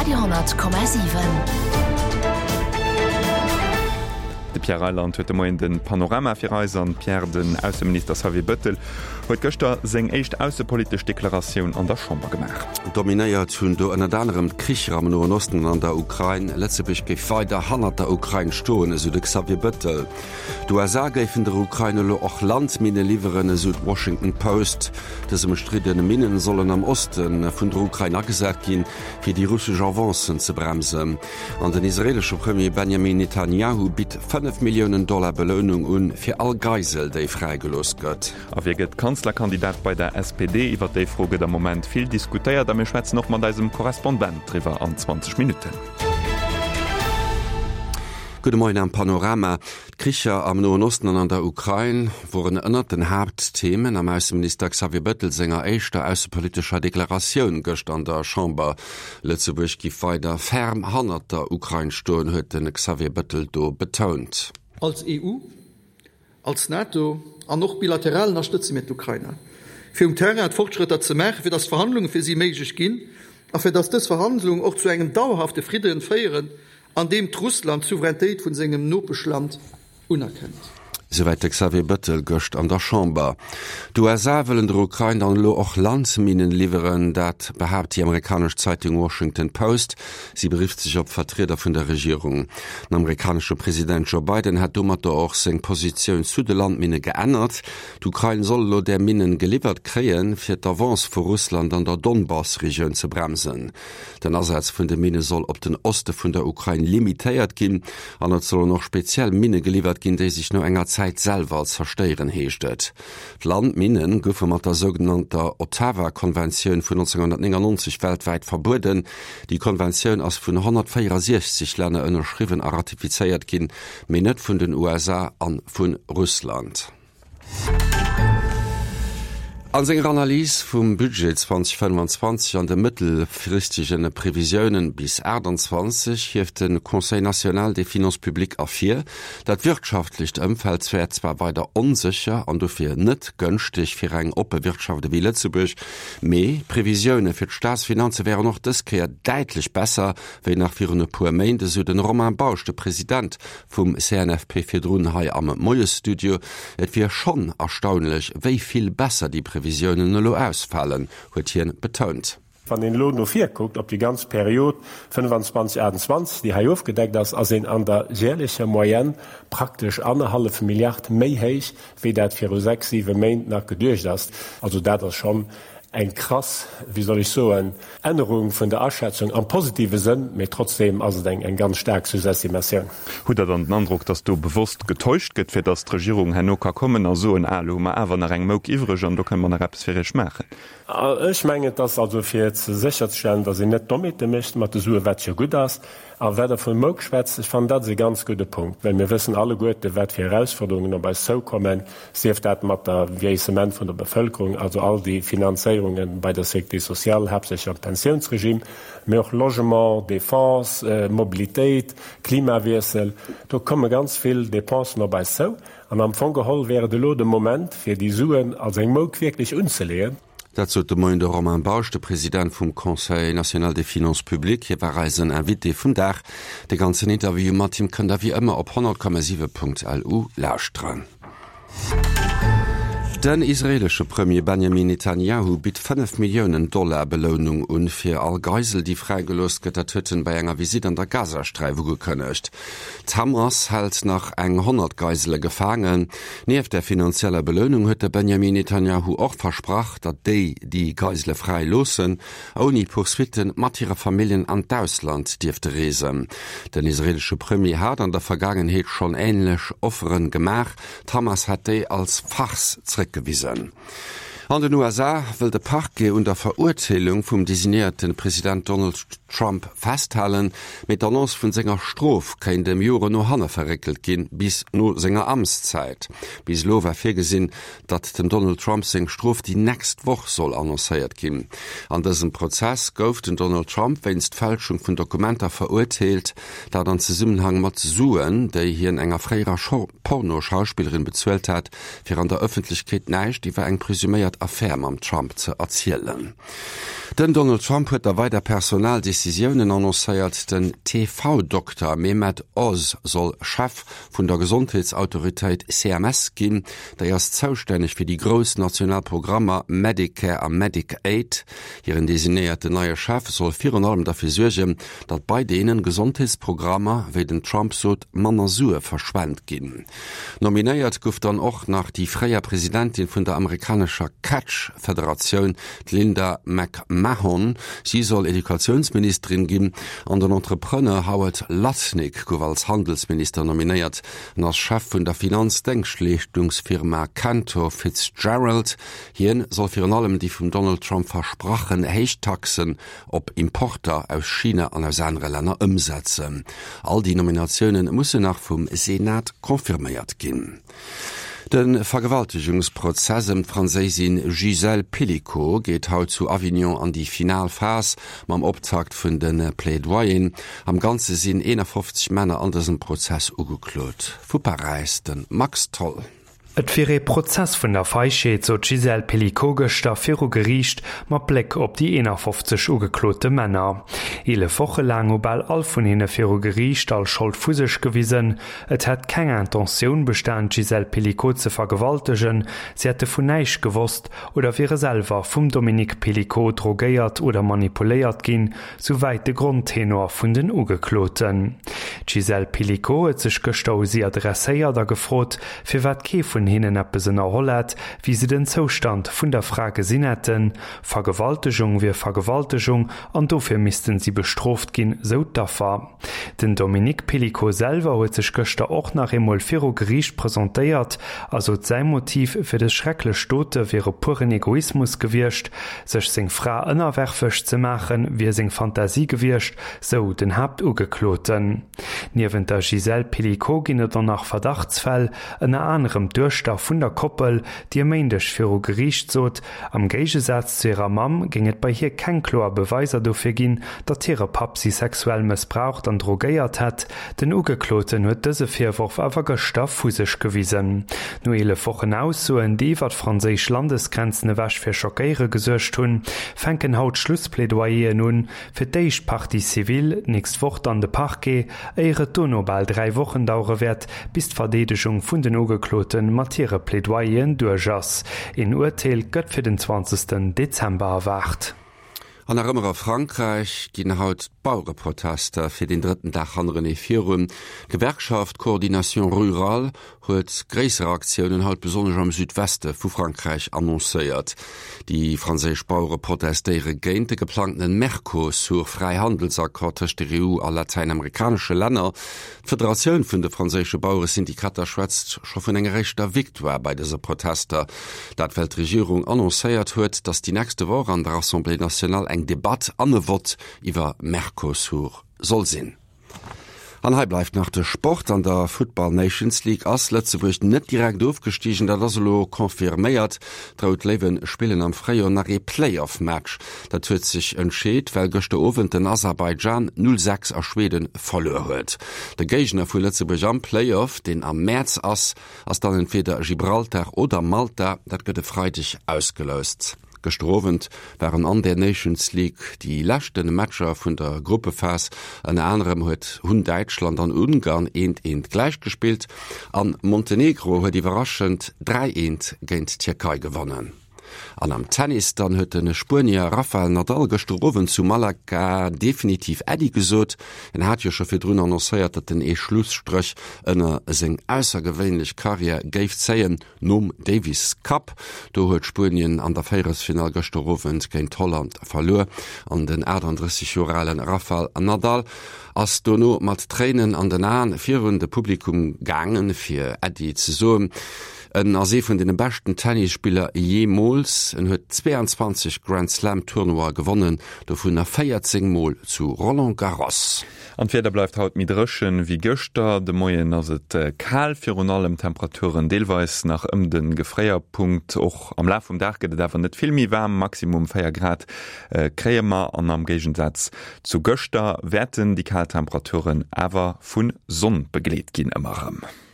Radio,7. De Pierre Eiland huet moi den Panorama fir Reisern Pierre den Außenminister Xavier Bettel huet Göster seng echt außenpolitisch Deklaration an der Chamber gemacht. Dominéiert hunn do en anderem Kricher am Noen Osten an der Ukraine letzebech géif feider hanner der Ukraine stoen eso de Xavier Bettel. Du géiffen der Ukraine lo och Landmine lieeren Süd Washington Post, dats stridene Minen sollen am Osten vun der Ukraine agesagt gin, fir die russische Avancen ze bremsen. An den israelsche Premier Benjamin Netanyahu bitt $5 Millionen Belohnung un fir all Geisel, déi freigelost gëtt. A wie gët Kanzlerkandidat bei der SPD iwwer déi Froge der Moment viel diskutéiert, da mir Schwez noch mat deisem Korrespondent triwer an 20 Minuten. Gute Morgen am Panorama. Kricher am Noen Osten an der Ukraine wurden ënnert den Hauptthemen am Außenminister Xavier Bettel senger eischter außenpolitischer Deklaration gëcht an der Chamber. Letzteburg gi feider ferm hannerter Ukraine stoen huet den Xavier Bettel do betont. Als EU, als NATO an noch bilateral unterstützen mit Ukraine. Für Terra hat Fortschritte zu machen, für das Verhandlungen für sie möglich gehen, aber für das Verhandlungen auch zu einem dauerhaften Frieden feiern, an dem Russland Souveränität von seinem Notbeschland unerkennt. Soweit Xavier Bettel gëcht an der Chamber. Du wollen der Ukraine an lo och Landminen lieferen, dat behauptet die amerikanische Zeitung Washington Post. Sie berieft sich op Vertreter von der Regierung. Der amerikanische Präsident Joe Biden hat dummer auch seg Position zu de Landmine geändert. Die Ukraine soll lo der Minen geliefert kreen, fir d'Avance vor Russland an der Donbass-Region zu bremsen. Den Ersatz von der Mine soll op den Osten von der Ukraine limitiert gin, an soll noch speziell Mine geliefert gin, die sich nur enger Zeit selber als versteieren heeschtet. Landminen goufe mat der sogenannter Ottawa-Konvention von 1999 weltweit verboten. Die Konvention ass vun 164 Länder ënnerschriven a ratifizeiert gin, méi net vun den USA an vun Russland. An senger Analyse vum Budget 2025 an de mittelfristigen Prävisionen bis 2028 hieft den Conseil National des Finances Publiques A4, dat wirtschaftlich Umfeldswert zwar weiter unsicher an dofir net günstig fir eng oppe Wirtschaft wie Lützeburg, méi Prävisionen fir Staatsfinanze wären noch deskeer deitlich besser, wie nach vir puer Mainde so den Roman Bausch, der Präsident vum CNFP fir Drunhai am Moestudio, et wie schon erstaunlich, wie viel besser die Visionen lo ausfallen, huet hien betont. Van den Lohn no 4 guckt, op die ganze Periode 25-28, die ha aufgedeckt as as en an der jährliche Moyenne praktisch 1,5 Milliarden méi heich, wie dat 4-6 Main nach gedurcht hast. Also dat das schon ein krass, wie soll ich so, eine Änderung von der Abschätzung am positive Sinn, aber trotzdem also ein ganz stark Successimation. Hat er dann den Eindruck, dass du bewusst getäuscht geht, für das die Regierung Hanoka kommen, also in Alu, aber nach einem Mok ivrig und da kann man etwas für dich machen? Ich meine, das also für jetzt sicherzustellen, dass ich nicht damit mischt, mit der Suche, was ja gut ist. Aber wer davon Mok schwätzt, ich fand das ein ganz guter Punkt. Weil wir wissen alle gut, was für Herausforderungen dabei so kommen, sieht das mit der Vieillissement von der Bevölkerung, also all die Finanzierungen bei der Sécurité Sociale, hauptsächlich am Pensionsregime, mehr auch Logement, Défense, Mobilität, Klimawechsel. Da kommen ganz viele Depensen dabei so. Und am Fondgehol wäre der Moment für die Suchen als ein Mok wirklich unzulegen. Dazu de Moin de Roman Bausch, der Präsident vom Conseil National des Finances Publiques, hier war reisen Invité vum Dach. De ganzen Interview mat ihm könnt wie immer op 100,7.lu lauschtran. Den israelische Premier Benjamin Netanyahu bitt $5 Millionen Belohnung und fir all Geisel, die freigelost gëtt hueten bei enger Visit an der Gazastreife gekënnecht. Hamas hält nach 100 Geisele gefangen. Neben der finanzieller Belohnung huet Benjamin Netanyahu auch versprach, dat die Geisele frei losen, ohne Poursuiten mat ihrer Familien an Deutschland dürfte reisen. Den israelische Premier hat an der Vergangenheit schon ähnlich Offeren gemacht. Hamas hat als Fachs gewiesen. An den USA will der Parquet unter Verurteilung vom designierten Präsident Donald Trump festhalten, mit Annonce von seiner Strof kein dem Jure no Hanne verreckelt gehen bis nur seiner Amtszeit. Bis lo war vorgesehen, dass dem Donald Trump seng Strof die nächste Woche soll annonciert gehen. An diesem Prozess gouf den Donald Trump wennst Fälschung von Dokumenten verurteilt, da dann Zusammenhang mit Suen, der hier in enger freier Porno-Schauspielerin bezuelt hat, für an der Öffentlichkeit nicht, die war eng präsumiert Affäre am Trump zu erzielen. Den Donald Trump huet derwei der Personaldecisionen annoncéiert, den TV-Doktor Mehmet Oz soll Chef vun der Gesundheitsautorität CMS ginn, der erst zuständig fir die grossen Nationalprogrammer Medicare a Medicaid. Hierin designierte neue Chef soll 4 dafür sorgen, dat bei denen Gesundheitsprogrammer wie den Trump sot Manasur verschwent ginn. Nominéiert gouf dann och nach die freie Präsidentin vun der amerikanischer Catch-Föderation Linda McMahon. Sie soll Edukationsministerin geben, an den Entrepreneur Howard Lutnick gouf als Handelsminister nominiert, als Chef vun der Finanzdenkschlichtungsfirma Cantor Fitzgerald. Hien soll für allem die vum Donald Trump versprochen Heichtaxen op Importer aus China an aus andere Länder umsetzen. All die Nominationen mussssen nach vum Senat konfirmiert gin. Den Vergewaltigungsprozess im Französin Gisèle Pellicot geht haut zu Avignon an die Finalphase mam Optakt vun den Plädoyen. Am ganze sinn 51 Männer an diesem Prozess ugeklot. Fu Paris den Max Toll. Et fir e Prozess vun der Feischeet zo Gisèle Pellicot gëchter fir gericht mat Blick op die 51 ugeklote Männer. Ile Woche lang obal all vun hinne fir gericht als schuld fusech gewiesen, et hat keng Intention bestand Gisèle Pellicot ze vergewaltegen, sie hätte vun neich gewusst oder wäre selber vum Dominique Pellicot drogéiert oder manipuléiert ginn, soweit de Grundtenor vun den Ugekloten. Gisèle Pellicot et sech gestau sie adresséiert der gefrot, fir wat ke vun hinnen eppesen erhollet, wie sie den Zustand vun der Frage sinn hätten, Vergewaltigung wie Vergewaltigung, an dofir missten sie bestroft ginn, so daffer. Den Dominique Pellicot selber huet sech gëchter och nach emol Firo Gericht präsentéiert, also sein Motiv fir de schreckle Stote wäre puren Egoismus gewircht, sech seg Fra ënnerwerfech ze machen, wie seg Fantasie gewircht, so den Haupt ugekloten. Niewen der Gisèle Pellicot ginnet dann nach Verdachtsfall en anderem Durchstoff vun der Koppel, die méendech fir Gericht sot, am Geigesatz zu ihrer Mam ginget bei hier kein klor Beweiser dofir ginn, dat ihre Pap sie sexuell missbraucht an drogéiert hat, den Ugekloten huet dëse Virwurf awer gestoff fusech gewiesen. No 11 Wochen aussoen, die wat Franzésisch Landesgrenzen wäsch fir Schockéiere gesuercht hunn, fenken haut Schlussplädoyer nun fir d'éich Parti Zivil nächst Wocht an de Parquet eire Donobal 3 Wochen daure werd, bis d'Verdedechung vun den Ugekloten matiere Plädoyen durchass. In Urteil gëtt fir den 20. Dezember erwacht. An der Rëmmerer Frankreich ginn haut Bauerprotester fir den 3. Dach an René Virum. Gewerkschaft Koordination Rural huet gréisere Aktionen haut besonders am Südweste vu Frankreich annoncéiert. Die franzésisch Bauere protestéiere géint de geplanten Mercosur Freihandelsakkord zwischen der EU a lateinamerikanische Länder. Föderationun vun de franzésische Bauersindikater schwätzt scho vun enger rechter Victoire bei dieser Protester. Dat Weltregierung annoncéiert huet, dass die nächste Woche an der Assemblée Nationale eng Debatte anewort iwwer Mercosur soll sinn. Anhei bleibt nach der Sport an der Football Nations League ass Lettzeburg net direkt aufgestiegen, dat das lo konfirméiert, traut Leven spielen am Freier nach e Playoff-Match. Dat huet sich entscheet, weil gochte Owen den Aserbaidschan 0-6 a Schweden verloren huet. Der Gegner vu Lettzeburg am Playoff, den am März ass dann entweder Gibraltar oder Malta, dat gëtt Freitag ausgelöst. Gestrovent waren an der Nations League die lächten Matscher vun der Gruppephase an anderem huet Deutschland an Ungarn 1-1 gleichgespielt. An Montenegro huet überraschend 3-1 géint Türkei gewonnen. An am Tennis dann huet den Spanier Rafael Nadal gestrowen zu Malaga definitiv Eddie gesot. Hat jo schon fir drun annoncéiert, dat den Schlussstrich ënner seg aussergewöhnlich Karriere geif zeien nom Davis Cup. Do huet Spanien an der Viertelfinal gestrowen géint Holland verlor an den 38-joralen Rafael Nadal. As Dono mat Tränen an den Ahn virende Publikum gangen fir Eddie ze soen. En Asee vun den besten Tennisspieler jemals huet 22 Grand Slam Tournoi gewonnen, do vun er 14 Mol zu Roland Garros. Anfir bleifft haut mit Rëschen wie Göster, de Moien ass et kal fir un allem Temperaturen deelweis nach den Gefréierpunkt och am Laf vum Dach gët awer net filmmi wärm, Maximum 4 Grad Kréemer an am Gegensatz zu Göster werden die Kaltemperaturen awer vun Sonn begleet ginn ëmmerem.